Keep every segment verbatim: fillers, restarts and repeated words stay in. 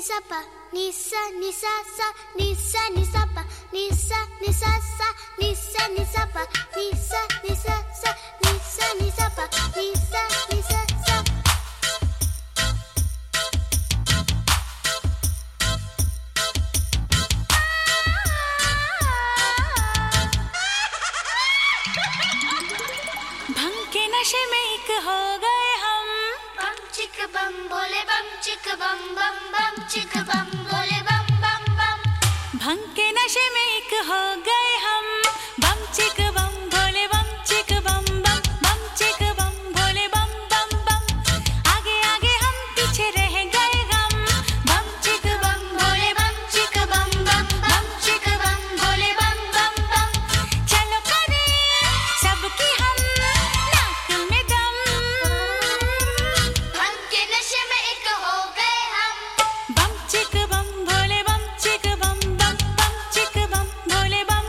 sa pa, ni sa ni sa sa, ni sa ni sa pa, ni sa ni sa sa, ni sa ni sa pa, ni sa ni sa sa, ni sa ni sa pa, ni sa ni sa sa. भंग के नशे में एक हो गए हम, बम चिक बम बोले बम चिक बम बम बम चिक बम बोले बम बम बम। भंग के नशे में एक हो गए हम, बम चिक बम भोले बम चिक बम बम, बम चिक बम भोले बम बम बम। आगे आगे हम पीछे रह गए हम, बम चिक बम भोले बम चिक बम बम, बम चिक बम भोले बम बम बम। चलो करें सबकी हम नाक में दम, भंग के नशे में एक हो गए हम, बम चिक बम भोले बम चिक बम बम, बम चिक बम भोले बम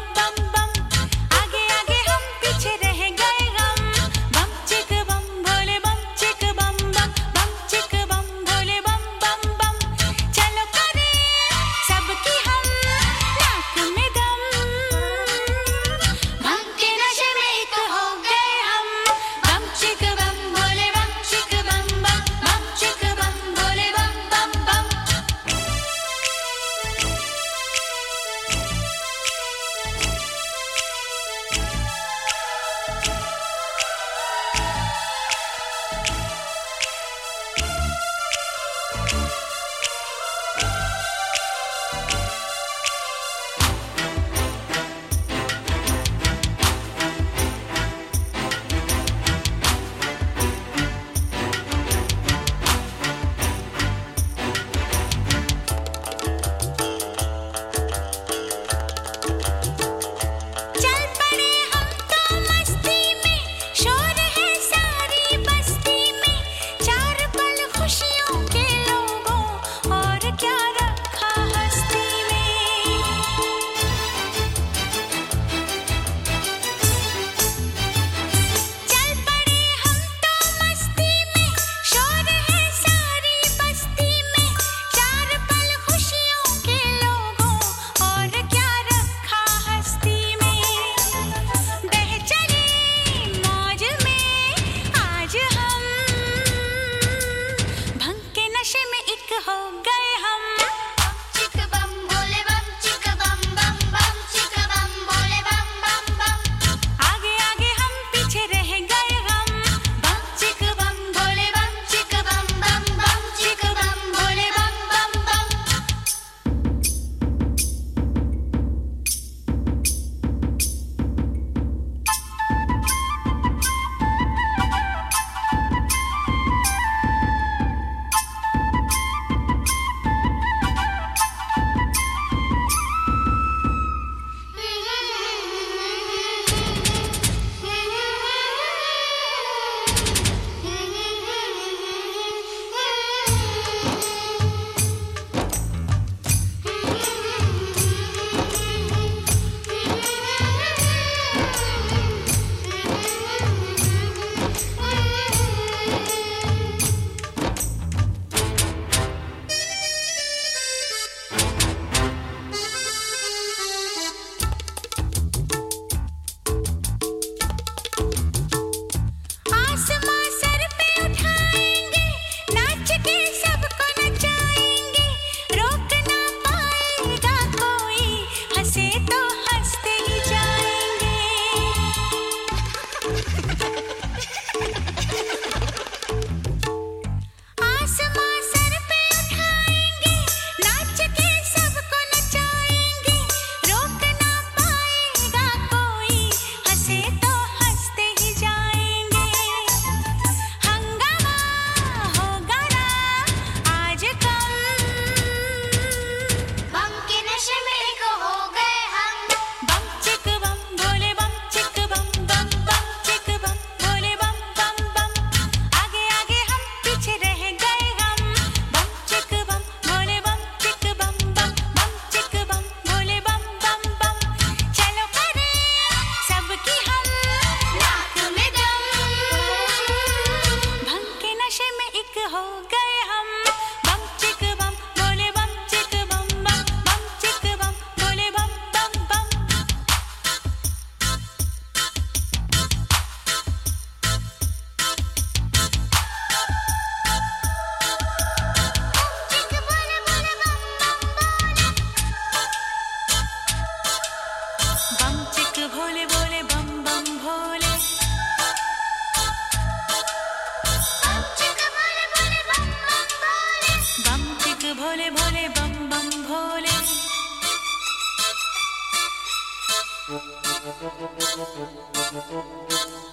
Thank you.